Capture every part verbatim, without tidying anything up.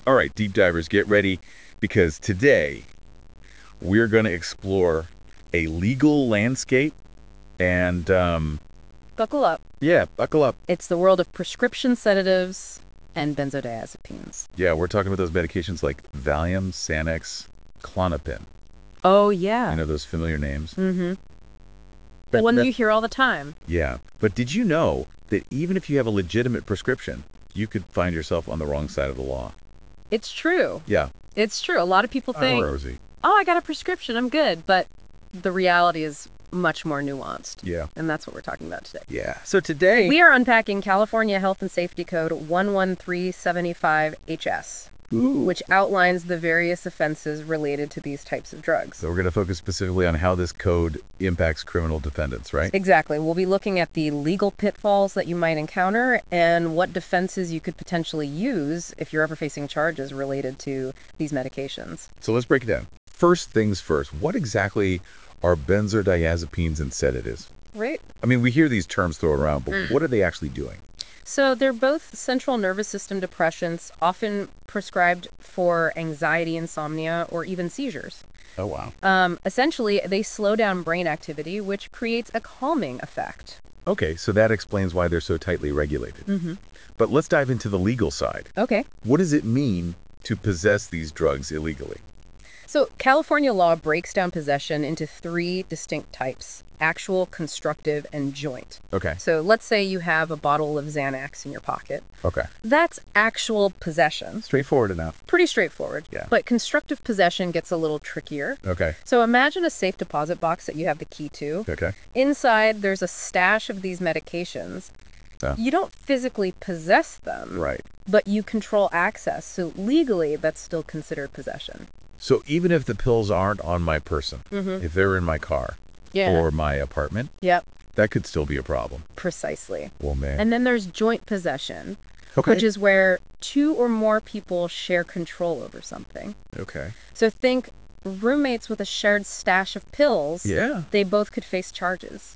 All right, deep divers, get ready because today we're going to explore a legal landscape and, um, Buckle up. yeah, buckle up. It's the world of prescription sedatives and benzodiazepines. Yeah, we're talking about those medications like Valium, Xanax, Klonopin. Oh, yeah. You know those familiar names? Mm-hmm. The But one that- you hear all the time. Yeah, but did you know that even if you have a legitimate prescription, you could find yourself on the wrong side of the law? It's true. Yeah. It's true. A lot of people think, Rosie. oh, I got a prescription, I'm good. But the reality is much more nuanced. Yeah. And that's what we're talking about today. Yeah. So today... We are unpacking California Health and Safety Code one one three seven five H S, Ooh. which outlines the various offenses related to these types of drugs. So we're going to focus specifically on how this code impacts criminal defendants, right? Exactly. We'll be looking at the legal pitfalls that you might encounter and what defenses you could potentially use if you're ever facing charges related to these medications. So let's break it down. First things first, what exactly are benzodiazepines and sedatives? Right. I mean, we hear these terms thrown around, but what are they actually doing? So they're both central nervous system depressants, often prescribed for anxiety, insomnia, or even seizures. Oh, wow. Um, essentially, they slow down brain activity, which creates a calming effect. Okay, so that explains why they're so tightly regulated. Mm-hmm. But let's dive into the legal side. Okay. What does it mean to possess these drugs illegally? So California law breaks down possession into three distinct types: actual, constructive, and joint. Okay. So let's say you have a bottle of Xanax in your pocket. Okay. That's actual possession. Straightforward enough. Pretty straightforward. Yeah. But constructive possession gets a little trickier. Okay. So imagine a safe deposit box that you have the key to. Okay. Inside, there's a stash of these medications. Yeah. You don't physically possess them, Right. but you control access. So legally, that's still considered possession. So even if the pills aren't on my person, Mm-hmm. if they're in my car Yeah. or my apartment, Yep. that could still be a problem. Precisely. Well, man. And then there's joint possession, Okay. which is where two or more people share control over something. Okay. So think roommates with a shared stash of pills. Yeah. They both could face charges.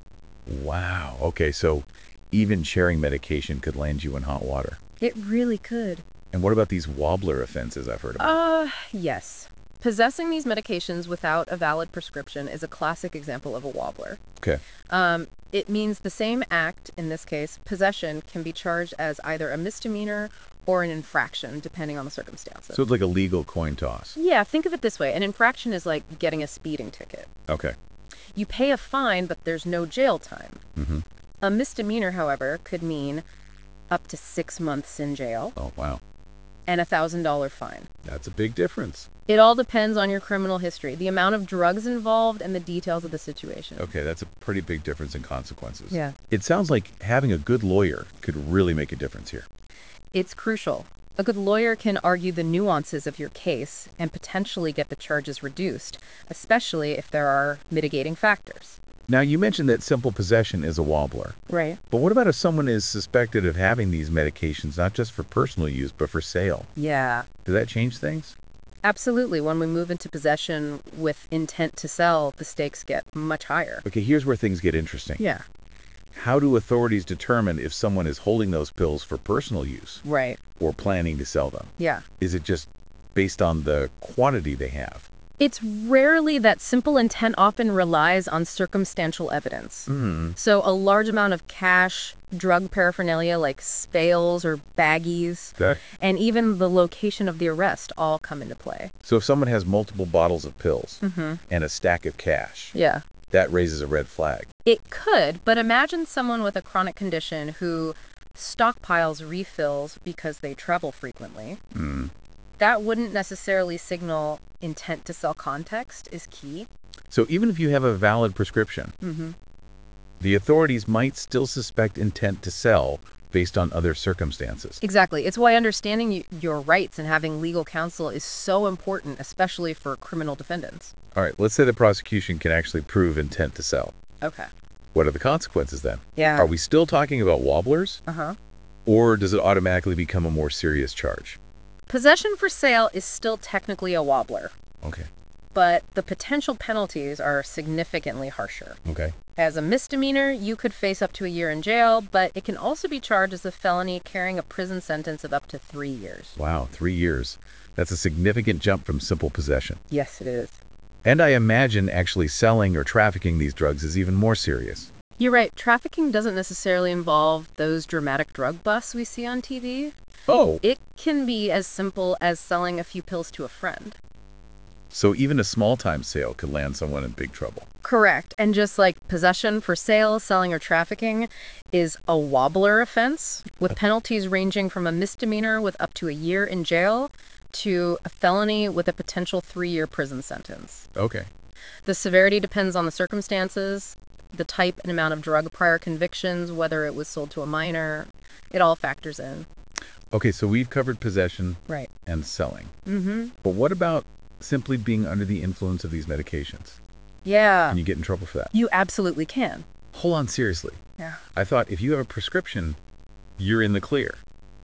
Wow. Okay, so even sharing medication could land you in hot water. It really could. And what about these wobbler offenses I've heard about? Uh, yes. Possessing these medications without a valid prescription is a classic example of a wobbler. Okay. Um, it means the same act, in this case, possession, can be charged as either a misdemeanor or an infraction, depending on the circumstances. So it's like a legal coin toss. Yeah, think of it this way. An infraction is like getting a speeding ticket. Okay. You pay a fine, but there's no jail time. Mm-hmm. A misdemeanor, however, could mean up to six months in jail Oh, wow. and a one thousand dollars fine. That's a big difference. It all depends on your criminal history, the amount of drugs involved, and the details of the situation. Okay, that's a pretty big difference in consequences. Yeah. It sounds like having a good lawyer could really make a difference here. It's crucial. A good lawyer can argue the nuances of your case and potentially get the charges reduced, especially if there are mitigating factors. Now, you mentioned that simple possession is a wobbler. Right. But what about if someone is suspected of having these medications not just for personal use, but for sale? Yeah. Does that change things? Absolutely. When we move into possession with intent to sell, the stakes get much higher. Okay, here's where things get interesting. Yeah. How do authorities determine if someone is holding those pills for personal use Right. or planning to sell them? Yeah. Is it just based on the quantity they have? It's rarely that simple intent often relies on circumstantial evidence. Mm. So a large amount of cash, drug paraphernalia like spales or baggies, That, and even the location of the arrest all come into play. so if someone has multiple bottles of pills Mm-hmm. and a stack of cash, Yeah. that raises a red flag. It could, but imagine someone with a chronic condition who stockpiles refills because they travel frequently. Mm. That wouldn't necessarily signal intent to sell. Context is key. So even if you have a valid prescription, Mm-hmm. the authorities might still suspect intent to sell based on other circumstances. Exactly. It's why understanding y- your rights and having legal counsel is so important, especially for criminal defendants. All right, let's say the prosecution can actually prove intent to sell. Okay. What are the consequences then? Yeah. Are we still talking about wobblers? Uh-huh. Or does it automatically become a more serious charge? Possession for sale is still technically a wobbler. Okay. but the potential penalties are significantly harsher. Okay. As a misdemeanor, you could face up to a year in jail, but it can also be charged as a felony carrying a prison sentence of up to three years. Wow, three years. That's a significant jump from simple possession. Yes, it is. And I imagine actually selling or trafficking these drugs is even more serious. You're right. Trafficking doesn't necessarily involve those dramatic drug busts we see on T V. Oh, It can be as simple as selling a few pills to a friend. so even a small-time sale could land someone in big trouble. Correct. And just like possession for sale, selling, or trafficking is a wobbler offense, with penalties ranging from a misdemeanor with up to a year in jail to a felony with a potential three-year prison sentence. Okay. The severity depends on the circumstances, the type and amount of drug prior convictions, whether it was sold to a minor. It all factors in. Okay, so we've covered possession Right. and selling. Mm-hmm. But what about simply being under the influence of these medications? Yeah. Can you get in trouble for that? You absolutely can. Hold on, seriously. Yeah. I thought if you have a prescription, you're in the clear.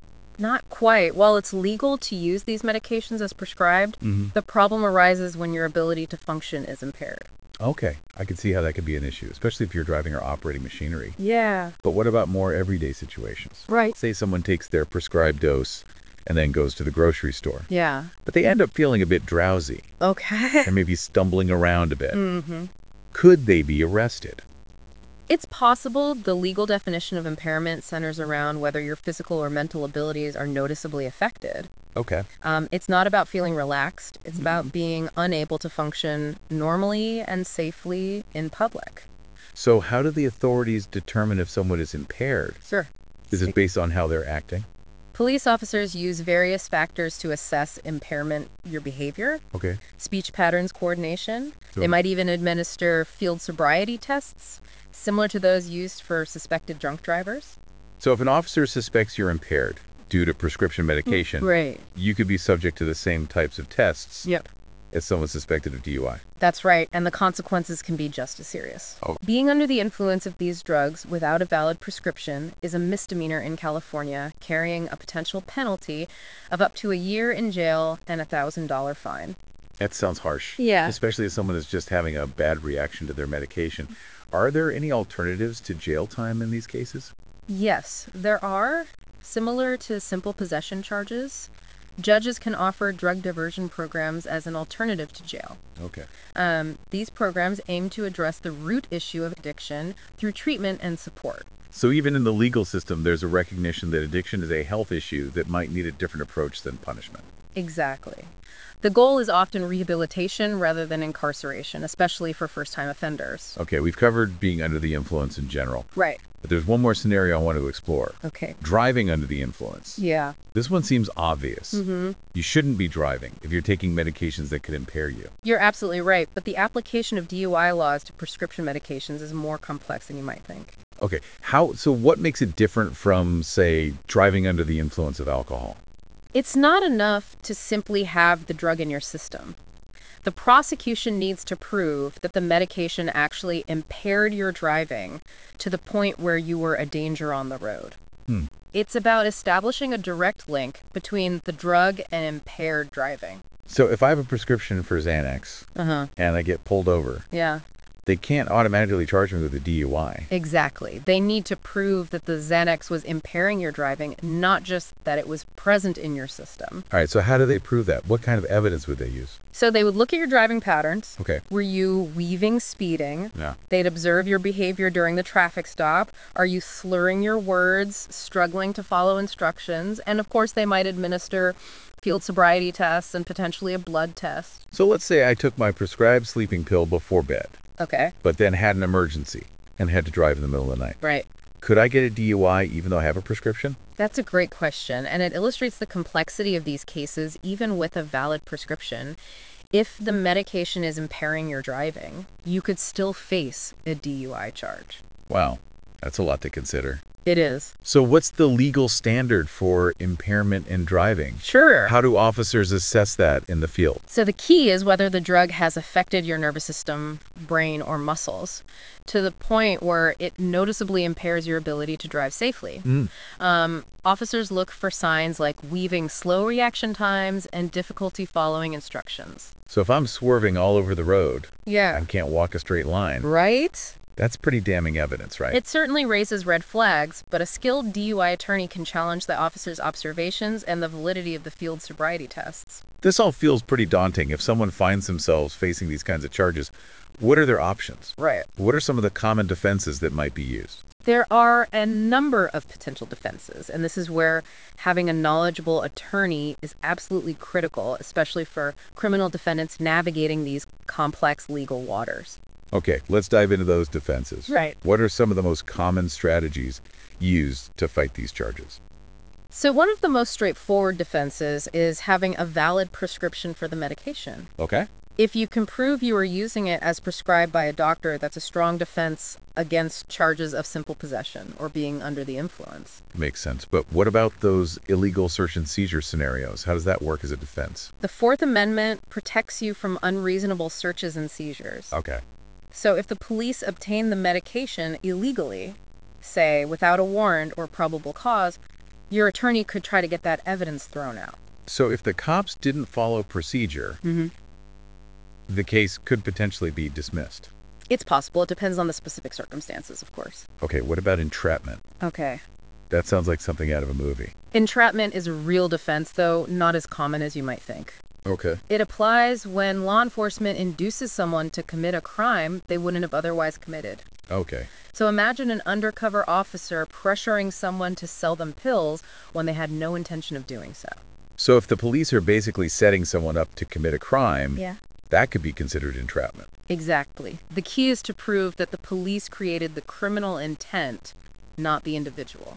Not quite. While it's legal to use these medications as prescribed, Mm-hmm. the problem arises when your ability to function is impaired. Okay, I can see how that could be an issue, especially if you're driving or operating machinery. Yeah. But what about more everyday situations? Right. Say someone takes their prescribed dose and then goes to the grocery store, Yeah. but they end up feeling a bit drowsy Okay. and maybe stumbling around a bit. Mm-hmm. Could they be arrested? It's possible. The legal definition of impairment centers around whether your physical or mental abilities are noticeably affected. Okay. Um, it's not about feeling relaxed. It's about being unable to function normally and safely in public. So how do the authorities determine if someone is impaired? Sure. Is it based on how they're acting? Police officers use various factors to assess impairment, your behavior, Okay. speech patterns coordination. Sure. They might even administer field sobriety tests, similar to those used for suspected drunk drivers. So if an officer suspects you're impaired due to prescription medication, Right. you could be subject to the same types of tests Yep. as someone suspected of D U I. That's right, and the consequences can be just as serious. Oh. Being under the influence of these drugs without a valid prescription is a misdemeanor in California, carrying a potential penalty of up to a year in jail and a one thousand dollars fine. That sounds harsh. Yeah. Especially as someone is just having a bad reaction to their medication. Are there any alternatives to jail time in these cases? Yes, there are. Similar to simple possession charges, judges can offer drug diversion programs as an alternative to jail. Okay. Um, these programs aim to address the root issue of addiction through treatment and support. So even in the legal system, there's a recognition that addiction is a health issue that might need a different approach than punishment. Exactly. The goal is often rehabilitation rather than incarceration, especially for first-time offenders. Okay, we've covered being under the influence in general, Right. but there's one more scenario I want to explore. Okay. Driving under the influence. Yeah. This one seems obvious. Mm-hmm. You shouldn't be driving if you're taking medications that could impair you. You're absolutely right, but the application of D U I laws to prescription medications is more complex than you might think. Okay, how, so what makes it different from, say, driving under the influence of alcohol? It's not enough to simply have the drug in your system. The prosecution needs to prove that the medication actually impaired your driving to the point where you were a danger on the road. Hmm. It's about establishing a direct link between the drug and impaired driving. So if I have a prescription for Xanax Uh-huh. and I get pulled over, Yeah, they can't automatically charge me with a D U I. exactly. They need to prove that the Xanax was impairing your driving, not just that it was present in your system. All right, so how do they prove that? What kind of evidence would they use? So they would look at your driving patterns. Okay. Were you weaving speeding? Yeah. They'd observe your behavior during the traffic stop. Are you slurring your words, struggling to follow instructions? And of course, they might administer field sobriety tests and potentially a blood test. So let's say I took my prescribed sleeping pill before bed, Okay. but then had an emergency and had to drive in the middle of the night. Right. Could I get a D U I even though I have a prescription? That's a great question, and it illustrates the complexity of these cases, even with a valid prescription. If the medication is impairing your driving, you could still face a D U I charge. Wow, that's a lot to consider. It is. So what's the legal standard for impairment in driving? Sure. How do officers assess that in the field? So the key is whether the drug has affected your nervous system, brain, or muscles to the point where it noticeably impairs your ability to drive safely. Mm. Um, officers look for signs like weaving slow reaction times and difficulty following instructions. So if I'm swerving all over the road Yeah. and can't walk a straight line, Right? that's pretty damning evidence, right? It certainly raises red flags, but a skilled D U I attorney can challenge the officer's observations and the validity of the field sobriety tests. This all feels pretty daunting. If someone finds themselves facing these kinds of charges, what are their options? Right. What are some of the common defenses that might be used? There are a number of potential defenses, and this is where having a knowledgeable attorney is absolutely critical, especially for criminal defendants navigating these complex legal waters. Okay, let's dive into those defenses. Right. What are some of the most common strategies used to fight these charges? So one of the most straightforward defenses is having a valid prescription for the medication. Okay. If you can prove you are using it as prescribed by a doctor, that's a strong defense against charges of simple possession or being under the influence. Makes sense. But what about those illegal search and seizure scenarios? How does that work as a defense? The Fourth Amendment protects you from unreasonable searches and seizures. Okay. So if the police obtain the medication illegally, say without a warrant or probable cause, your attorney could try to get that evidence thrown out. So if the cops didn't follow procedure, Mm-hmm. the case could potentially be dismissed. It's possible. It depends on the specific circumstances, of course. Okay, what about entrapment? Okay. That sounds like something out of a movie. Entrapment is a real defense, though not as common as you might think. Okay. It applies when law enforcement induces someone to commit a crime they wouldn't have otherwise committed. Okay. So imagine an undercover officer pressuring someone to sell them pills when they had no intention of doing so. So if the police are basically setting someone up to commit a crime, Yeah. that could be considered entrapment. Exactly. The key is to prove that the police created the criminal intent, not the individual.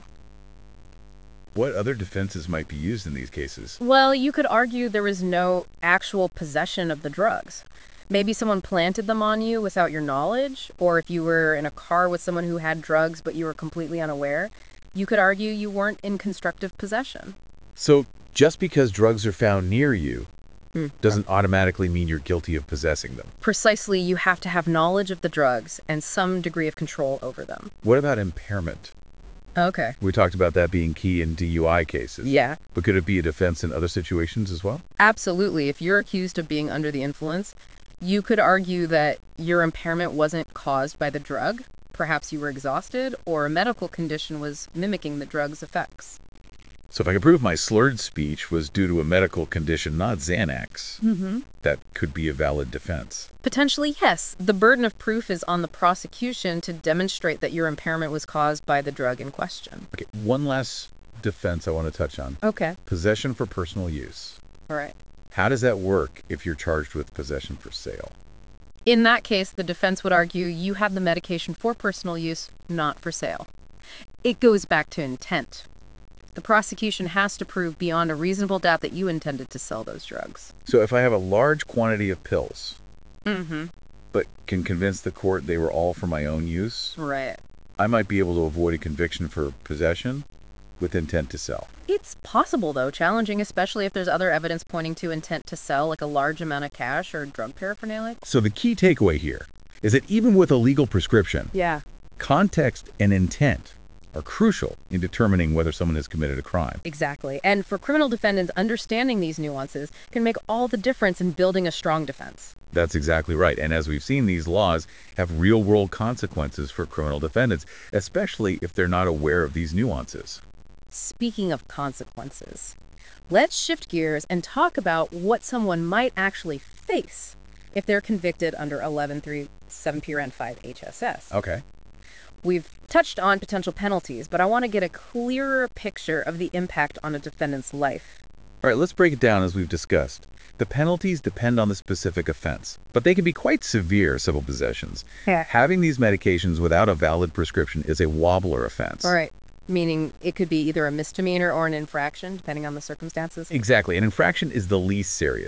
What other defenses might be used in these cases? Well, you could argue there was no actual possession of the drugs. Maybe someone planted them on you without your knowledge, or if you were in a car with someone who had drugs but you were completely unaware, you could argue you weren't in constructive possession. So just because drugs are found near you Hmm. doesn't automatically mean you're guilty of possessing them. Precisely, you have to have knowledge of the drugs and some degree of control over them. What about impairment? Okay. We talked about that being key in D U I cases. Yeah, But could it be a defense in other situations as well? absolutely. If you're accused of being under the influence, you could argue that your impairment wasn't caused by the drug. Perhaps you were exhausted, or a medical condition was mimicking the drug's effects. So if I could prove my slurred speech was due to a medical condition, not Xanax, Mm-hmm. that could be a valid defense. Potentially, yes. The burden of proof is on the prosecution to demonstrate that your impairment was caused by the drug in question. Okay, one last defense I want to touch on. Okay. Possession for personal use. All right. How does that work if you're charged with possession for sale? In that case, the defense would argue you had the medication for personal use, not for sale. It goes back to intent. The prosecution has to prove beyond a reasonable doubt that you intended to sell those drugs. So if I have a large quantity of pills, Mm-hmm. but can convince the court they were all for my own use, Right. I might be able to avoid a conviction for possession with intent to sell. It's possible, though, challenging, especially if there's other evidence pointing to intent to sell, like a large amount of cash or drug paraphernalia. So the key takeaway here is that even with a legal prescription, Yeah. context and intent are crucial in determining whether someone has committed a crime. Exactly. And for criminal defendants, understanding these nuances can make all the difference in building a strong defense. That's exactly right. And as we've seen, these laws have real-world consequences for criminal defendants, especially if they're not aware of these nuances. Speaking of consequences, let's shift gears and talk about what someone might actually face if they're convicted under eleven three seven P R N five H S S. Okay. We've touched on potential penalties, but I want to get a clearer picture of the impact on a defendant's life. All right, let's break it down as we've discussed. The penalties depend on the specific offense, but they can be quite severe civil possessions. Yeah. Having these medications without a valid prescription is a wobbler offense. All right. Meaning it could be either a misdemeanor or an infraction, depending on the circumstances. Exactly. An infraction is the least serious.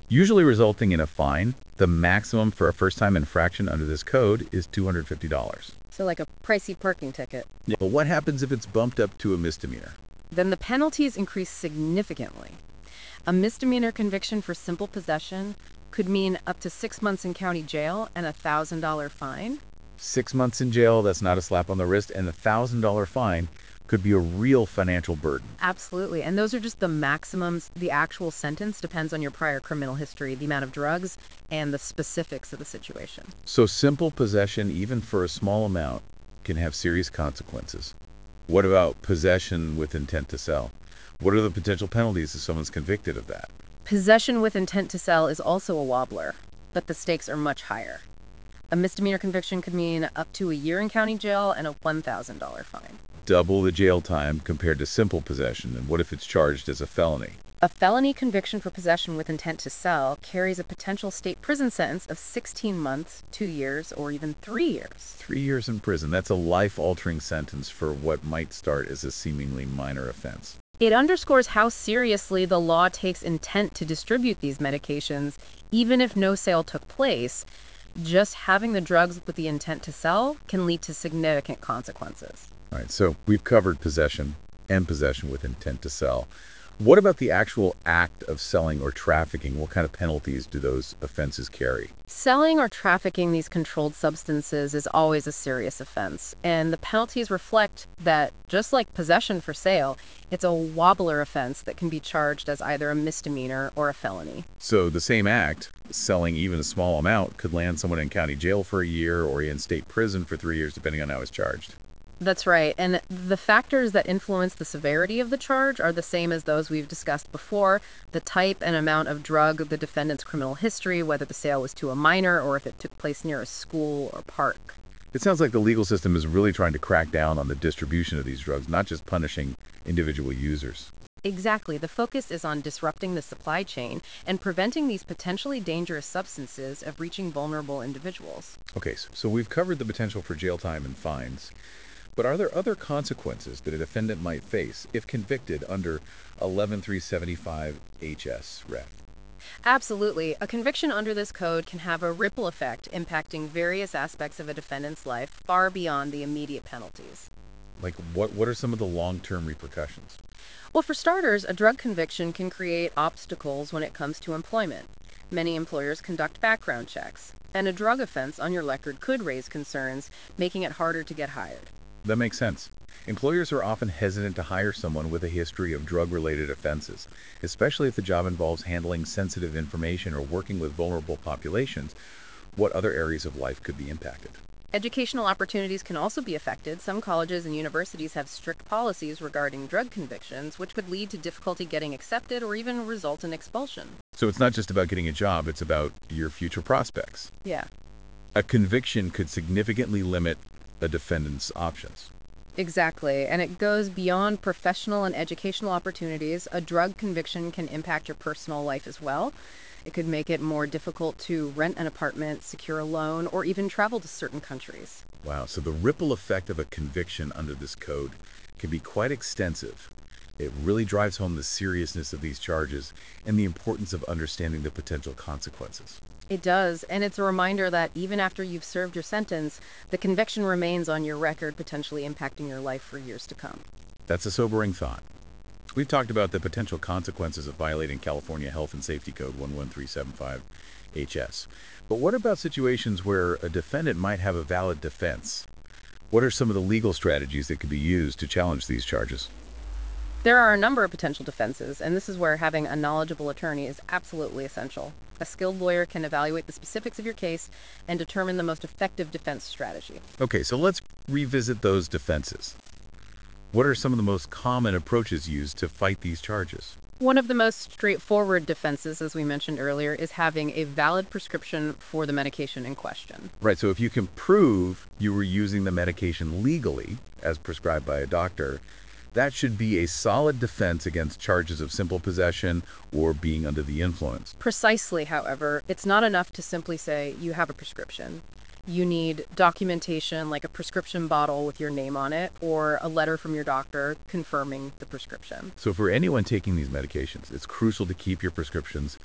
usually resulting in a fine. The maximum for a first-time infraction under this code is two hundred fifty dollars. So like a pricey parking ticket. Yeah. But what happens if it's bumped up to a misdemeanor? Then the penalties increase significantly. A misdemeanor conviction for simple possession could mean up to six months in county jail and a one thousand dollar fine. Six months in jail, that's not a slap on the wrist, and a one thousand dollar fine could be a real financial burden. Absolutely. And those are just the maximums. The actual sentence depends on your prior criminal history, the amount of drugs, and the specifics of the situation. So simple possession, even for a small amount, can have serious consequences. What about possession with intent to sell? What are the potential penalties if someone's convicted of that? Possession with intent to sell is also a wobbler, but the stakes are much higher. A misdemeanor conviction could mean up to a year in county jail and a one thousand dollar fine. Double the jail time compared to simple possession. And what if it's charged as a felony? A felony conviction for possession with intent to sell carries a potential state prison sentence of sixteen months, two years, or even three years. Three years in prison. That's a life-altering sentence for what might start as a seemingly minor offense. It underscores how seriously the law takes intent to distribute these medications, even if no sale took place. Just having the drugs with the intent to sell can lead to significant consequences. All right, so we've covered possession and possession with intent to sell. What about the actual act of selling or trafficking? What kind of penalties do those offenses carry? Selling or trafficking these controlled substances is always a serious offense, and the penalties reflect that, just like possession for sale, it's a wobbler offense that can be charged as either a misdemeanor or a felony. So the same act, selling even a small amount, could land someone in county jail for a year or in state prison for three years, depending on how it's charged. That's right, and the factors that influence the severity of the charge are the same as those we've discussed before: the type and amount of drug, the defendant's criminal history, whether the sale was to a minor or if it took place near a school or park. It sounds like the legal system is really trying to crack down on the distribution of these drugs, not just punishing individual users. Exactly. The focus is on disrupting the supply chain and preventing these potentially dangerous substances of reaching vulnerable individuals. Okay, so, so we've covered the potential for jail time and fines. But are there other consequences that a defendant might face if convicted under eleven three seventy-five H S Ref? Absolutely. A conviction under this code can have a ripple effect impacting various aspects of a defendant's life far beyond the immediate penalties. Like, what, what are some of the long-term repercussions? Well, for starters, a drug conviction can create obstacles when it comes to employment. Many employers conduct background checks, and a drug offense on your record could raise concerns, making it harder to get hired. That makes sense. Employers are often hesitant to hire someone with a history of drug-related offenses, especially if the job involves handling sensitive information or working with vulnerable populations. What other areas of life could be impacted? Educational opportunities can also be affected. Some colleges and universities have strict policies regarding drug convictions, which could lead to difficulty getting accepted or even result in expulsion. So it's not just about getting a job, it's about your future prospects. Yeah. A conviction could significantly limit a defendant's options. Exactly, and it goes beyond professional and educational opportunities. A drug conviction can impact your personal life as well. It could make it more difficult to rent an apartment, secure a loan, or even travel to certain countries. Wow, so the ripple effect of a conviction under this code can be quite extensive. It really drives home the seriousness of these charges and the importance of understanding the potential consequences. It does, and it's a reminder that even after you've served your sentence, the conviction remains on your record, potentially impacting your life for years to come. That's a sobering thought. We've talked about the potential consequences of violating California Health and Safety Code one one three seven five H S. But what about situations where a defendant might have a valid defense? What are some of the legal strategies that could be used to challenge these charges? There are a number of potential defenses, and this is where having a knowledgeable attorney is absolutely essential. A skilled lawyer can evaluate the specifics of your case and determine the most effective defense strategy. Okay, so let's revisit those defenses. What are some of the most common approaches used to fight these charges? One of the most straightforward defenses, as we mentioned earlier, is having a valid prescription for the medication in question. Right, so if you can prove you were using the medication legally, as prescribed by a doctor, that should be a solid defense against charges of simple possession or being under the influence. Precisely, however, it's not enough to simply say you have a prescription. You need documentation like a prescription bottle with your name on it or a letter from your doctor confirming the prescription. So for anyone taking these medications, it's crucial to keep your prescriptions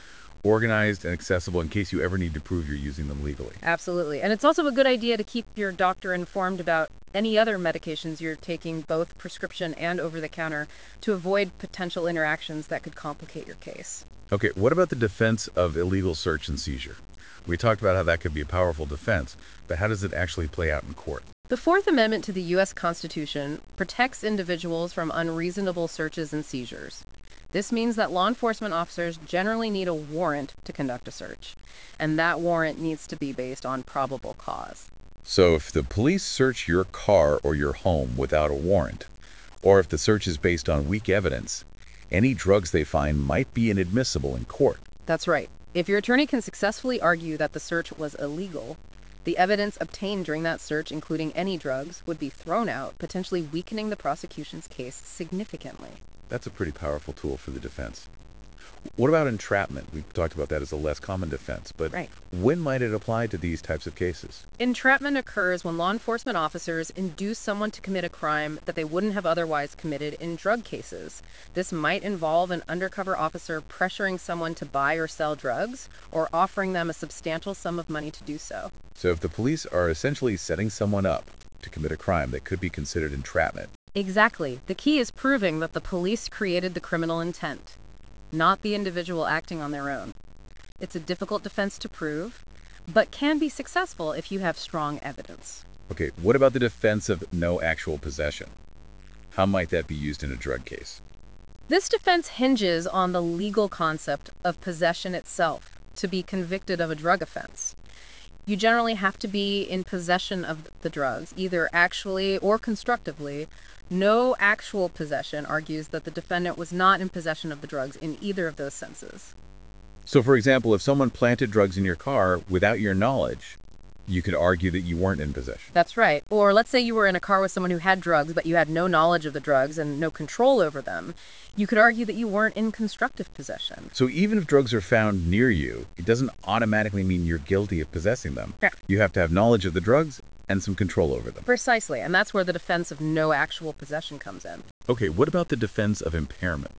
organized and accessible in case you ever need to prove you're using them legally. Absolutely. And it's also a good idea to keep your doctor informed about any other medications you're taking, both prescription and over-the-counter, to avoid potential interactions that could complicate your case. Okay, what about the defense of illegal search and seizure? We talked about how that could be a powerful defense, but how does it actually play out in court? The Fourth Amendment to the U S Constitution protects individuals from unreasonable searches and seizures. This means that law enforcement officers generally need a warrant to conduct a search, and that warrant needs to be based on probable cause. So if the police search your car or your home without a warrant, or if the search is based on weak evidence, any drugs they find might be inadmissible in court. That's right. If your attorney can successfully argue that the search was illegal, the evidence obtained during that search, including any drugs, would be thrown out, potentially weakening the prosecution's case significantly. That's a pretty powerful tool for the defense. What about entrapment? We've talked about that as a less common defense, but Right. when might it apply to these types of cases? Entrapment occurs when law enforcement officers induce someone to commit a crime that they wouldn't have otherwise committed in drug cases. This might involve an undercover officer pressuring someone to buy or sell drugs, or offering them a substantial sum of money to do so. So if the police are essentially setting someone up to commit a crime that could be considered entrapment. Exactly. The key is proving that the police created the criminal intent, not the individual acting on their own. It's a difficult defense to prove, but can be successful if you have strong evidence. Okay, what about the defense of no actual possession? How might that be used in a drug case? This defense hinges on the legal concept of possession itself to be convicted of a drug offense. You generally have to be in possession of the drugs, either actually or constructively. No actual possession argues that the defendant was not in possession of the drugs in either of those senses. So for example, if someone planted drugs in your car without your knowledge, you could argue that you weren't in possession. That's right. Or let's say you were in a car with someone who had drugs, but you had no knowledge of the drugs and no control over them. You could argue that you weren't in constructive possession. So even if drugs are found near you, it doesn't automatically mean you're guilty of possessing them. Yeah. You have to have knowledge of the drugs and some control over them. Precisely, and that's where the defense of no actual possession comes in. Okay, what about the defense of impairment?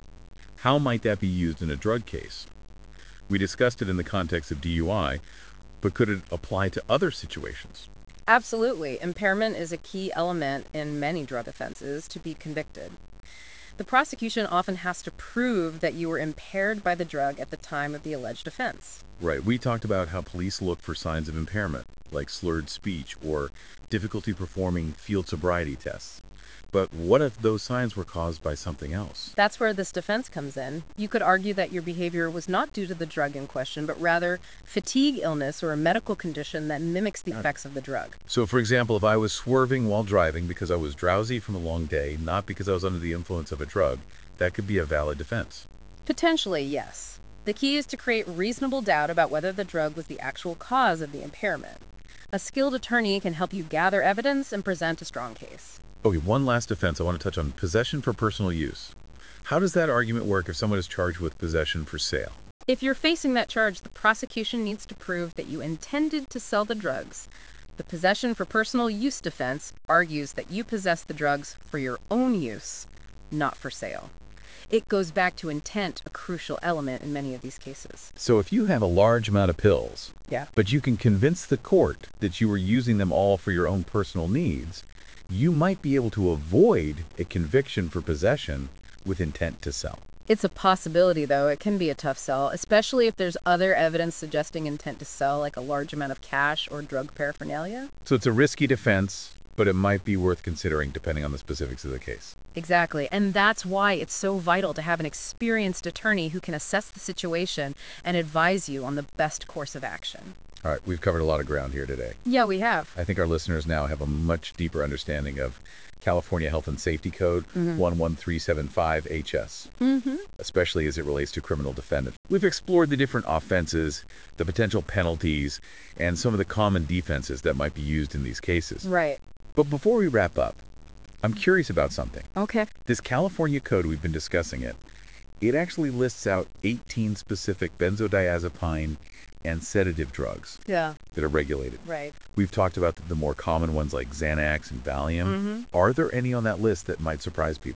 How might that be used in a drug case? We discussed it in the context of D U I, but could it apply to other situations? Absolutely. Impairment is a key element in many drug offenses to be convicted. The prosecution often has to prove that you were impaired by the drug at the time of the alleged offense. Right, we talked about how police look for signs of impairment, like slurred speech or difficulty performing field sobriety tests. But what if those signs were caused by something else? That's where this defense comes in. You could argue that your behavior was not due to the drug in question, but rather fatigue illness or a medical condition that mimics the effects of the drug. So, for example, if I was swerving while driving because I was drowsy from a long day, not because I was under the influence of a drug, that could be a valid defense. Potentially, yes. The key is to create reasonable doubt about whether the drug was the actual cause of the impairment. A skilled attorney can help you gather evidence and present a strong case. Okay, one last defense I want to touch on, possession for personal use. How does that argument work if someone is charged with possession for sale? If you're facing that charge, the prosecution needs to prove that you intended to sell the drugs. The possession for personal use defense argues that you possess the drugs for your own use, not for sale. It goes back to intent, a crucial element in many of these cases. So if you have a large amount of pills, Yeah. but you can convince the court that you were using them all for your own personal needs, you might be able to avoid a conviction for possession with intent to sell. It's a possibility, though. It can be a tough sell, especially if there's other evidence suggesting intent to sell, like a large amount of cash or drug paraphernalia. So it's a risky defense, but it might be worth considering depending on the specifics of the case. Exactly. And that's why it's so vital to have an experienced attorney who can assess the situation and advise you on the best course of action. All right, we've covered a lot of ground here today. Yeah, we have. I think our listeners now have a much deeper understanding of California Health and Safety Code one one three seven five H S, Mm-hmm. especially as it relates to criminal defendants. We've explored the different offenses, the potential penalties, and some of the common defenses that might be used in these cases. Right. But before we wrap up, I'm curious about something. Okay. This California code, we've been discussing it, it actually lists out eighteen specific benzodiazepine and sedative drugs Yeah. that are regulated. Right. We've talked about the, the more common ones like Xanax and Valium. Mm-hmm. Are there any on that list that might surprise people?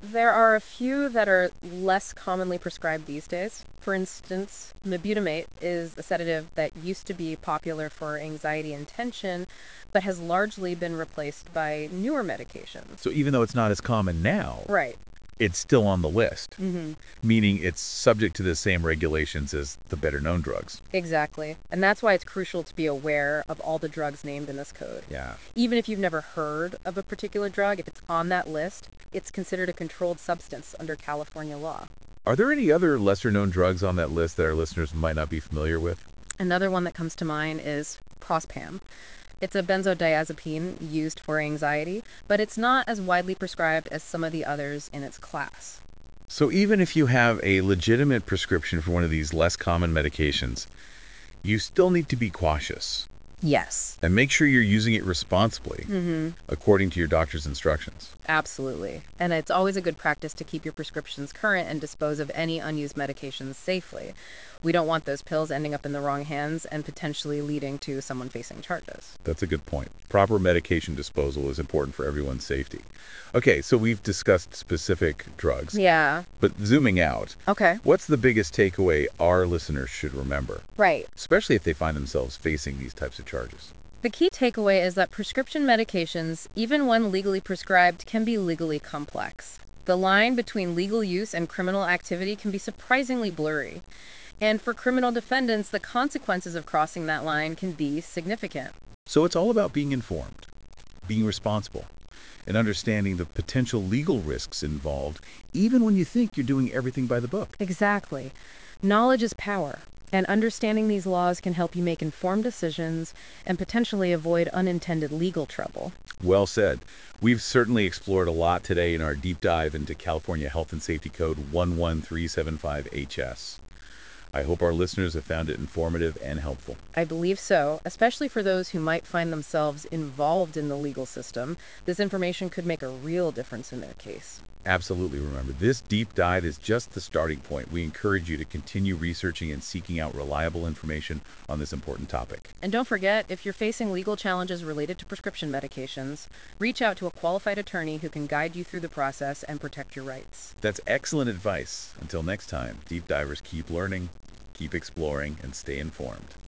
There are a few that are less commonly prescribed these days. For instance, mebutamate is a sedative that used to be popular for anxiety and tension, but has largely been replaced by newer medications. So even though it's not as common now, Right. it's still on the list, Mm-hmm. meaning it's subject to the same regulations as the better-known drugs. Exactly. And that's why it's crucial to be aware of all the drugs named in this code. Yeah. Even if you've never heard of a particular drug, if it's on that list, it's considered a controlled substance under California law. Are there any other lesser-known drugs on that list that our listeners might not be familiar with? Another one that comes to mind is Prospam. It's a benzodiazepine used for anxiety, but it's not as widely prescribed as some of the others in its class. So even if you have a legitimate prescription for one of these less common medications, you still need to be cautious Yes. and make sure you're using it responsibly, Mm-hmm. according to your doctor's instructions. Absolutely. And it's always a good practice to keep your prescriptions current and dispose of any unused medications safely. We don't want those pills ending up in the wrong hands and potentially leading to someone facing charges. That's a good point. Proper medication disposal is important for everyone's safety. Okay, so we've discussed specific drugs, Yeah. but zooming out, Okay. what's the biggest takeaway our listeners should remember, Right. especially if they find themselves facing these types of charges? The key takeaway is that prescription medications, even when legally prescribed, can be legally complex. The line between legal use and criminal activity can be surprisingly blurry. And for criminal defendants, the consequences of crossing that line can be significant. So it's all about being informed, being responsible, and understanding the potential legal risks involved, even when you think you're doing everything by the book. Exactly. Knowledge is power, and understanding these laws can help you make informed decisions and potentially avoid unintended legal trouble. Well said. We've certainly explored a lot today in our deep dive into California Health and Safety Code one one three seven five H S. I hope our listeners have found it informative and helpful. I believe so, especially for those who might find themselves involved in the legal system. This information could make a real difference in their case. Absolutely. Remember, this deep dive is just the starting point. We encourage you to continue researching and seeking out reliable information on this important topic. And don't forget, if you're facing legal challenges related to prescription medications, reach out to a qualified attorney who can guide you through the process and protect your rights. That's excellent advice. Until next time, deep divers keep learning, keep exploring, and stay informed.